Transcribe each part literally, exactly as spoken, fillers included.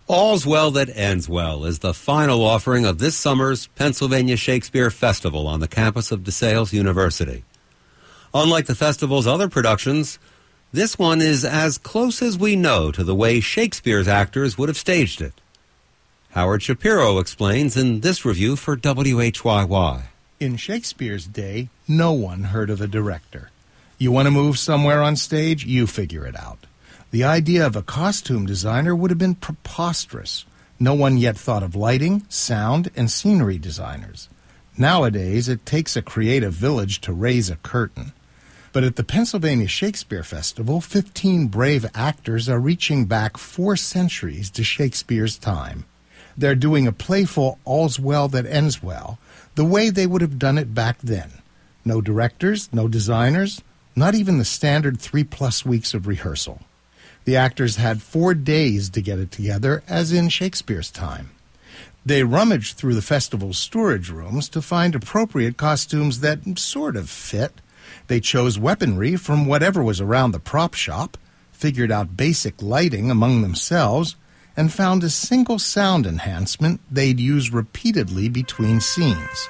All's Well That Ends Well is the final offering of this summer's Pennsylvania Shakespeare Festival on the campus of DeSales University. Unlike the festival's other productions, this one is as close as we know to the way Shakespeare's actors would have staged it. Howard Shapiro explains in this review for W H Y Y. In Shakespeare's day, no one heard of a director. You want to move somewhere on stage, you figure it out. The idea of a costume designer would have been preposterous. No one yet thought of lighting, sound, and scenery designers. Nowadays, it takes a creative village to raise a curtain. But at the Pennsylvania Shakespeare Festival, fifteen brave actors are reaching back four centuries to Shakespeare's time. They're doing a playful All's Well That Ends Well, the way they would have done it back then. No directors, no designers, not even the standard three-plus weeks of rehearsal. The actors had four days to get it together, as in Shakespeare's time. They rummaged through the festival's storage rooms to find appropriate costumes that sort of fit. They chose weaponry from whatever was around the prop shop, figured out basic lighting among themselves, and found a single sound enhancement they'd use repeatedly between scenes.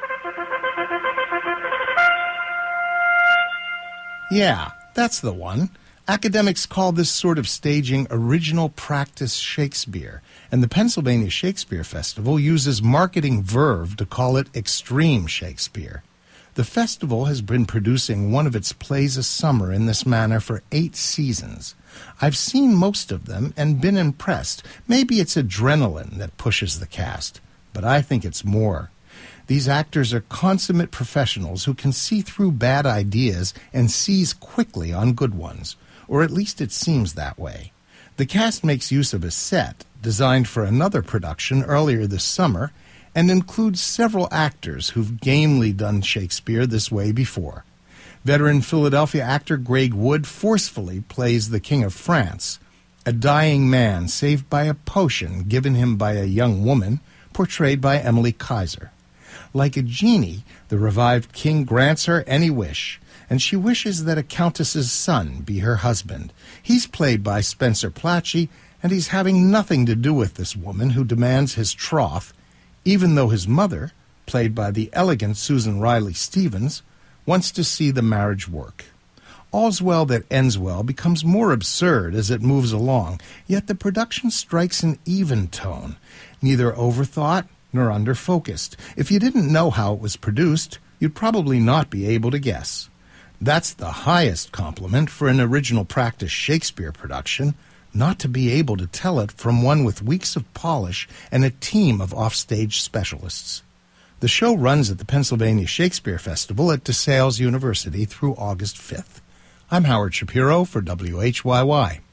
Yeah, that's the one. Academics call this sort of staging original practice Shakespeare, and the Pennsylvania Shakespeare Festival uses marketing verve to call it extreme Shakespeare. The festival has been producing one of its plays a summer in this manner for eight seasons. I've seen most of them and been impressed. Maybe it's adrenaline that pushes the cast, but I think it's more. These actors are consummate professionals who can see through bad ideas and seize quickly on good ones. Or at least it seems that way. The cast makes use of a set designed for another production earlier this summer and includes several actors who've gamely done Shakespeare this way before. Veteran Philadelphia actor Greg Wood forcefully plays the King of France, a dying man saved by a potion given him by a young woman, portrayed by Emily Kaiser. Like a genie, the revived king grants her any wish, and she wishes that a countess's son be her husband. He's played by Spencer Platchey, and he's having nothing to do with this woman who demands his troth, even though his mother, played by the elegant Susan Riley Stevens, wants to see the marriage work. All's Well That Ends Well becomes more absurd as it moves along, yet the production strikes an even tone, neither overthought nor under-focused. If you didn't know how it was produced, you'd probably not be able to guess. That's the highest compliment for an original practice Shakespeare production, not to be able to tell it from one with weeks of polish and a team of offstage specialists. The show runs at the Pennsylvania Shakespeare Festival at DeSales University through August fifth. I'm Howard Shapiro for W H Y Y.